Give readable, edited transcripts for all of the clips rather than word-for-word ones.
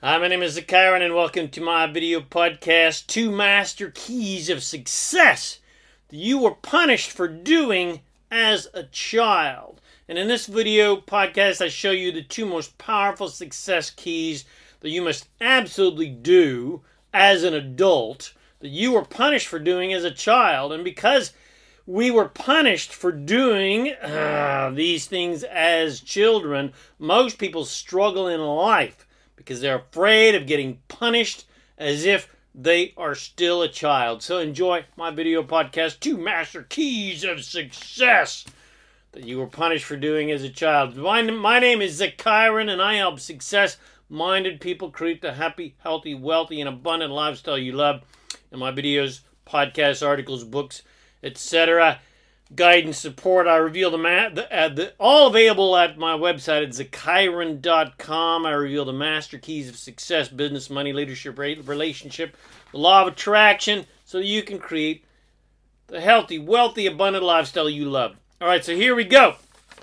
Hi, my name is Zakaran, and welcome to my video podcast, 2 Master Keys of Success that you were punished for doing as a child. And in this video podcast, I show you the 2 most powerful success keys that you must absolutely do as an adult that you were punished for doing as a child. And because we were punished for doing these things as children, most people struggle in life because they're afraid of getting punished as if they are still a child. So enjoy my video podcast, 2 Master Keys of Success that you were punished for doing as a child. My name is Zakaran, and I help success-minded people create the happy, healthy, wealthy, and abundant lifestyle you love. In my videos, podcasts, articles, books, etc., guidance, support, I reveal all available at my website at Zakaran.com. I reveal the master keys of success, business, money, leadership, relationship, the law of attraction, so that you can create the healthy, wealthy, abundant lifestyle you love. All right, so here we go.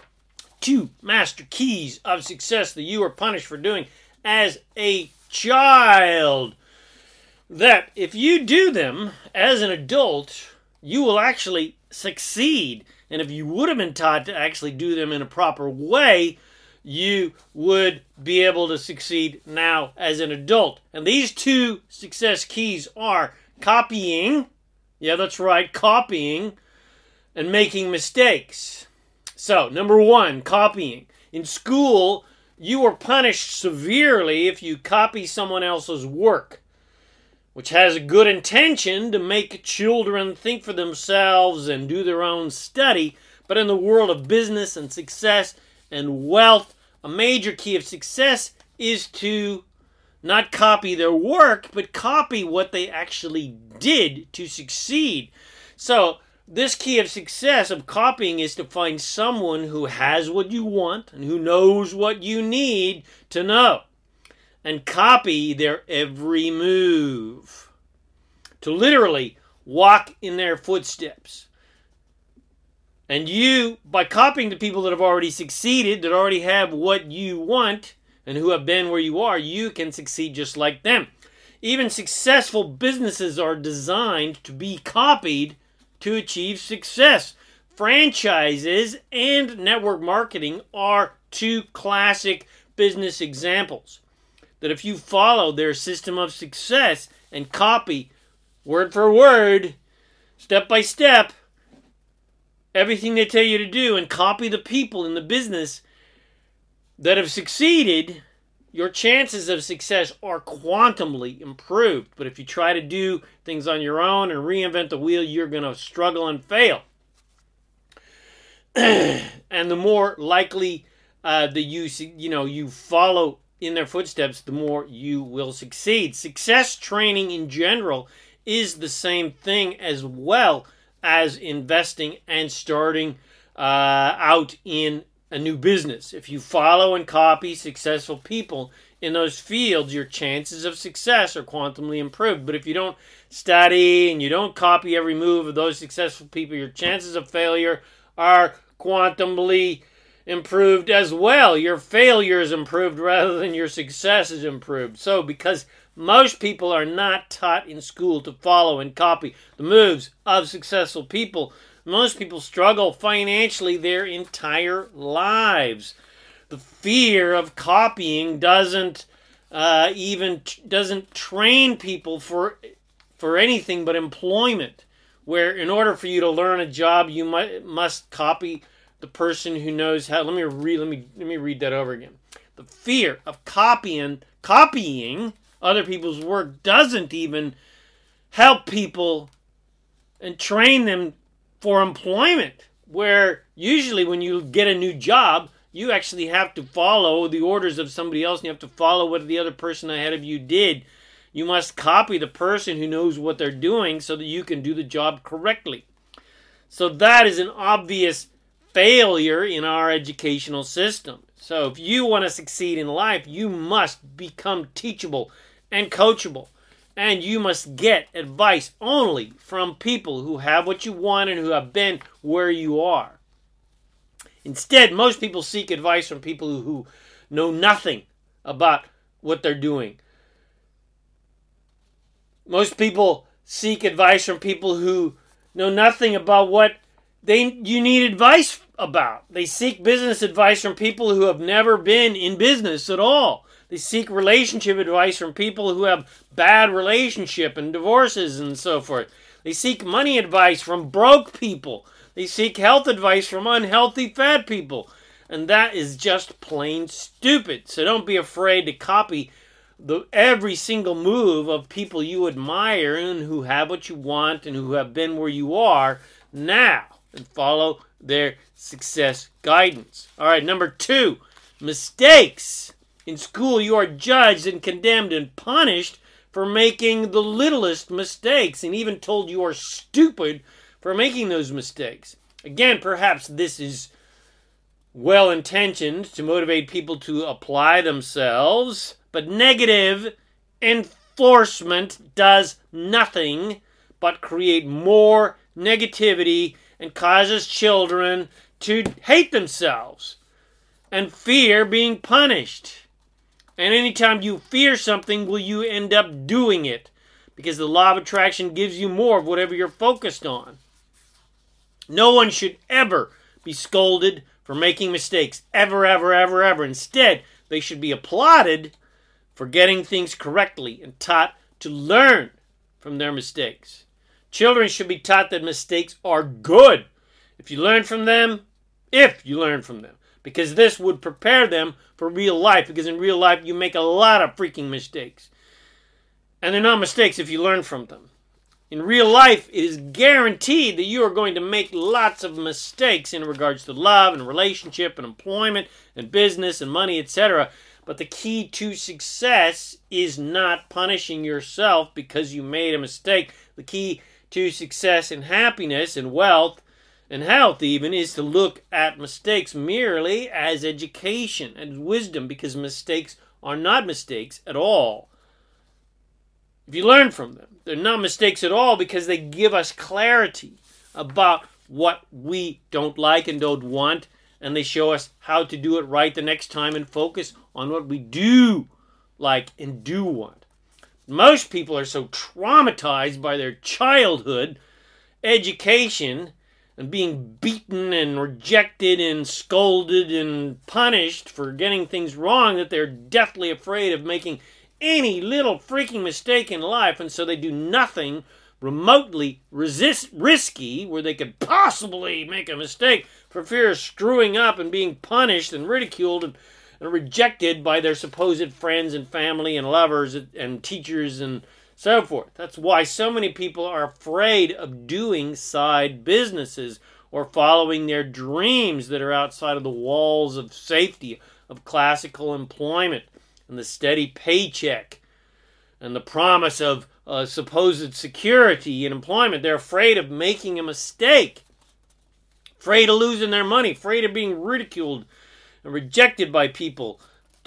2 master keys of success that you were punished for doing as a child. That if you do them as an adult, you will actually succeed. And if you would have been taught to actually do them in a proper way, you would be able to succeed now as an adult. And these 2 success keys are copying, yeah, that's right, copying, and making mistakes. So, number 1, copying. In school, you were punished severely if you copy someone else's work, which has a good intention to make children think for themselves and do their own study. But in the world of business and success and wealth, a major key of success is to not copy their work, but copy what they actually did to succeed. So this key of success of copying is to find someone who has what you want and who knows what you need to know, and copy their every move. To literally walk in their footsteps. And you, by copying the people that have already succeeded, that already have what you want, and who have been where you are, you can succeed just like them. Even successful businesses are designed to be copied to achieve success. Franchises and network marketing are 2 classic business examples that if you follow their system of success and copy word for word, step by step, everything they tell you to do, and copy the people in the business that have succeeded, your chances of success are quantumly improved. But if you try to do things on your own and reinvent the wheel, you're going to struggle and fail. And the more likely that you follow in their footsteps, the more you will succeed. Success training in general is the same thing as well as investing and starting out in a new business. If you follow and copy successful people in those fields, your chances of success are quantumly improved. But if you don't study and you don't copy every move of those successful people, your chances of failure are quantumly improved as well. Your failure is improved rather than your success is improved. So because most people are not taught in school to follow and copy the moves of successful people, most people struggle financially their entire lives. The fear of copying doesn't train people for anything but employment, where in order for you to learn a job, you must copy the person who knows how. Let me read that over again. The fear of copying other people's work doesn't even help people and train them for employment, where usually when you get a new job, you actually have to follow the orders of somebody else, and you have to follow what the other person ahead of you did. You must copy the person who knows what they're doing so that you can do the job correctly. So that is an obvious failure in our educational system. So if you want to succeed in life, you must become teachable and coachable. And you must get advice only from people who have what you want and who have been where you are. Instead, most people seek advice from people who know nothing about what they're doing. Most people seek advice from people who know nothing about what you need advice about. They seek business advice from people who have never been in business at all. They seek relationship advice from people who have bad relationship and divorces and so forth. They seek money advice from broke people. They seek health advice from unhealthy fat people. And that is just plain stupid. So don't be afraid to copy every single move of people you admire and who have what you want and who have been where you are now, and follow their success guidance. All right, number 2, mistakes. In school, you are judged and condemned and punished for making the littlest mistakes, and even told you are stupid for making those mistakes. Again, perhaps this is well-intentioned to motivate people to apply themselves, but negative enforcement does nothing but create more negativity and causes children to hate themselves and fear being punished. And anytime you fear something, will you end up doing it? Because the law of attraction gives you more of whatever you're focused on. No one should ever be scolded for making mistakes. Ever, ever, ever, ever. Instead, they should be applauded for getting things correctly and taught to learn from their mistakes. Children should be taught that mistakes are good if you learn from them, because this would prepare them for real life, because in real life you make a lot of freaking mistakes. And they're not mistakes if you learn from them. In real life, it is guaranteed that you are going to make lots of mistakes in regards to love and relationship and employment and business and money, etc. But the key to success is not punishing yourself because you made a mistake. The key to success and happiness and wealth and health even is to look at mistakes merely as education and wisdom, because mistakes are not mistakes at all if you learn from them. They're not mistakes at all because they give us clarity about what we don't like and don't want, and they show us how to do it right the next time and focus on what we do like and do want. Most people are so traumatized by their childhood education and being beaten and rejected and scolded and punished for getting things wrong that they're deathly afraid of making any little freaking mistake in life, and so they do nothing remotely risky where they could possibly make a mistake for fear of screwing up and being punished and ridiculed and rejected by their supposed friends and family and lovers and teachers and so forth. That's why so many people are afraid of doing side businesses or following their dreams that are outside of the walls of safety of classical employment and the steady paycheck and the promise of supposed security in employment. They're afraid of making a mistake, afraid of losing their money, afraid of being ridiculed and rejected by people,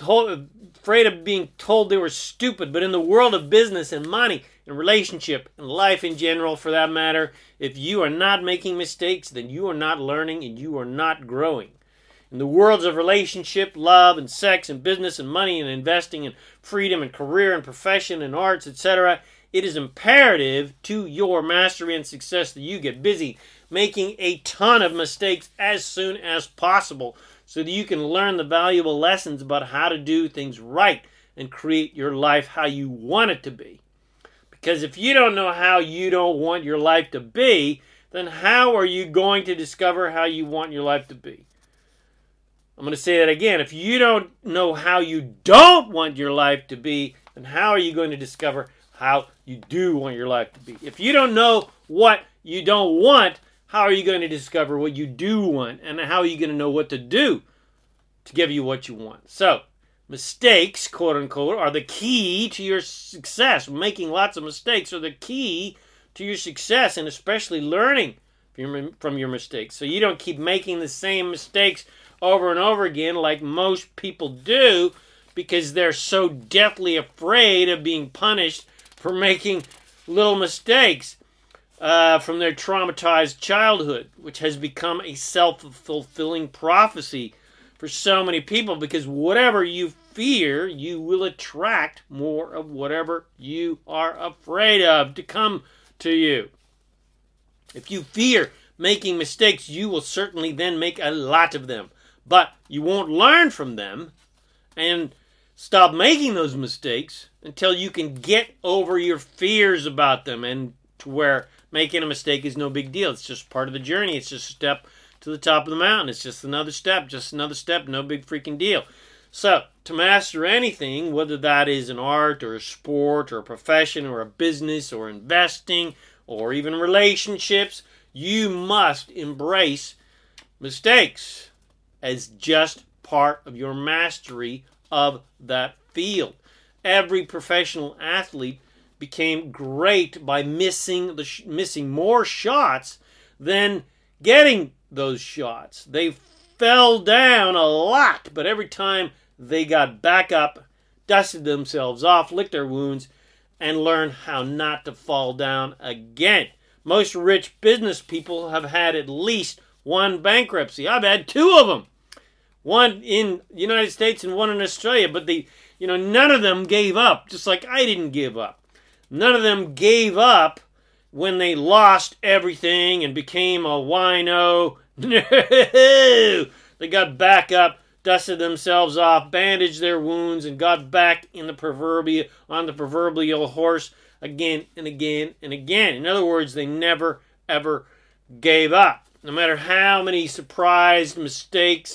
afraid of being told they were stupid. But in the world of business and money and relationship and life in general, for that matter, if you are not making mistakes, then you are not learning and you are not growing. In the worlds of relationship, love, and sex, and business, and money, and investing, and freedom, and career, and profession, and arts, etc., it is imperative to your mastery and success that you get busy making a ton of mistakes as soon as possible so that you can learn the valuable lessons about how to do things right and create your life how you want it to be. Because if you don't know how you don't want your life to be, then how are you going to discover how you want your life to be? I'm going to say that again. If you don't know how you don't want your life to be, then how are you going to discover how you do want your life to be? If you don't know what you don't want, how are you going to discover what you do want? And how are you going to know what to do to give you what you want? So, mistakes, quote unquote, are the key to your success. Making lots of mistakes are the key to your success, and especially learning from your mistakes. So you don't keep making the same mistakes over and over again like most people do, because they're so deathly afraid of being punished for making little mistakes from their traumatized childhood, which has become a self-fulfilling prophecy for so many people, because whatever you fear, you will attract more of whatever you are afraid of to come to you. If you fear making mistakes, you will certainly then make a lot of them. But you won't learn from them and stop making those mistakes until you can get over your fears about them, and to where making a mistake is no big deal. It's just part of the journey. It's just a step to the top of the mountain. It's just another step, no big freaking deal. So, to master anything, whether that is an art or a sport or a profession or a business or investing or even relationships, you must embrace mistakes as just part of your mastery of that field. Every professional athlete became great by missing more shots than getting those shots. They fell down a lot, but every time they got back up, dusted themselves off, licked their wounds, and learned how not to fall down again. Most rich business people have had at least one bankruptcy. I've had two of them. One in the United States and one in Australia, but none of them gave up, just like I didn't give up. None of them gave up when they lost everything and became a wino. No! They got back up, dusted themselves off, bandaged their wounds, and got back on the proverbial horse again and again and again. In other words, they never, ever gave up. No matter how many supposed mistakes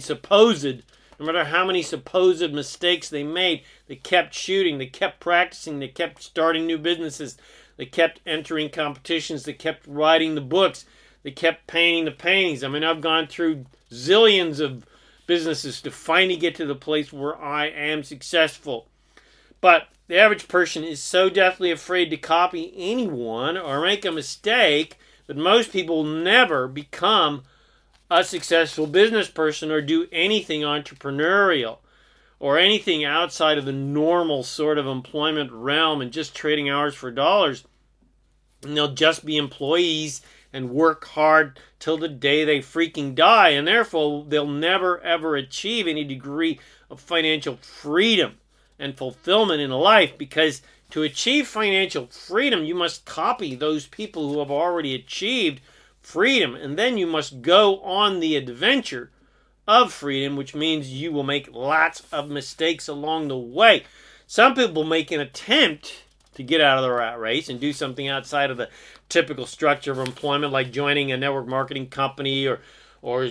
they made, they kept shooting, they kept practicing, they kept starting new businesses, they kept entering competitions, they kept writing the books, they kept painting the paintings. I've gone through zillions of businesses to finally get to the place where I am successful. But the average person is so deathly afraid to copy anyone or make a mistake that most people never become a successful business person or do anything entrepreneurial or anything outside of the normal sort of employment realm and just trading hours for dollars. And they'll just be employees and work hard till the day they freaking die. And therefore, they'll never, ever achieve any degree of financial freedom and fulfillment in life, because to achieve financial freedom, you must copy those people who have already achieved freedom. And then you must go on the adventure of freedom, which means you will make lots of mistakes along the way. Some people make an attempt to get out of the rat race and do something outside of the typical structure of employment, like joining a network marketing company or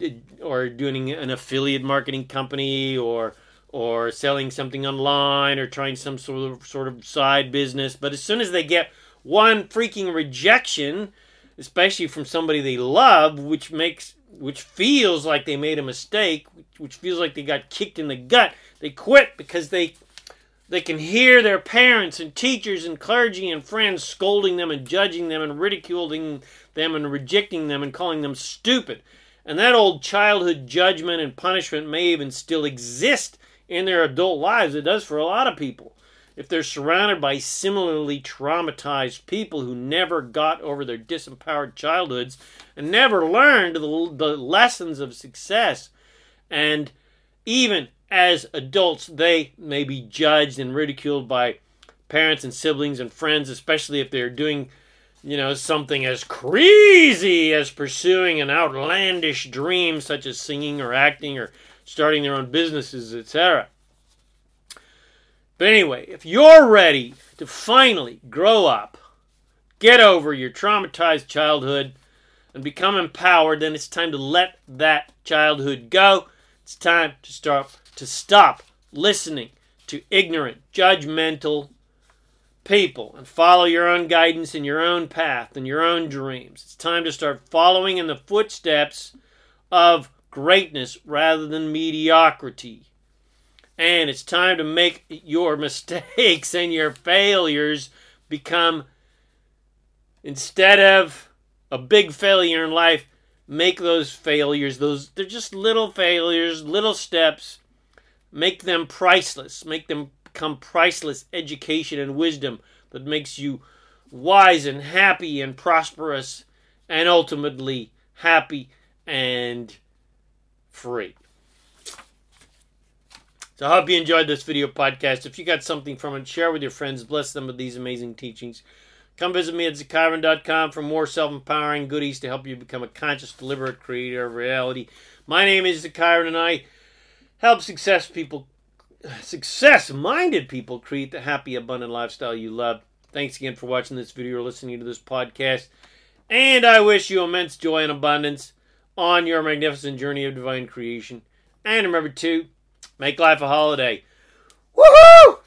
doing an affiliate marketing company or selling something online or trying some sort of side business. But as soon as they get one freaking rejection, especially from somebody they love, which feels like they made a mistake, which feels like they got kicked in the gut, they quit because they can hear their parents and teachers and clergy and friends scolding them and judging them and ridiculing them and rejecting them and calling them stupid. And that old childhood judgment and punishment may even still exist in their adult lives. It does for a lot of people. If they're surrounded by similarly traumatized people who never got over their disempowered childhoods and never learned the lessons of success, and even as adults, they may be judged and ridiculed by parents and siblings and friends, especially if they're doing, something as crazy as pursuing an outlandish dream such as singing or acting or starting their own businesses, etc. But anyway, if you're ready to finally grow up, get over your traumatized childhood, and become empowered, then it's time to let that childhood go. It's time to stop listening to ignorant, judgmental people and follow your own guidance and your own path and your own dreams. It's time to start following in the footsteps of greatness rather than mediocrity. And it's time to make your mistakes and your failures become, instead of a big failure in life, make those failures, they're just little failures, little steps, make them priceless. Make them become priceless education and wisdom that makes you wise and happy and prosperous and ultimately happy and free. So I hope you enjoyed this video podcast. If you got something from it, share with your friends. Bless them with these amazing teachings. Come visit me at ZaKaiRan.com for more self-empowering goodies to help you become a conscious, deliberate creator of reality. My name is ZaKaiRan, and I help success-minded people create the happy, abundant lifestyle you love. Thanks again for watching this video or listening to this podcast. And I wish you immense joy and abundance on your magnificent journey of divine creation. And remember to make life a holiday. Woohoo!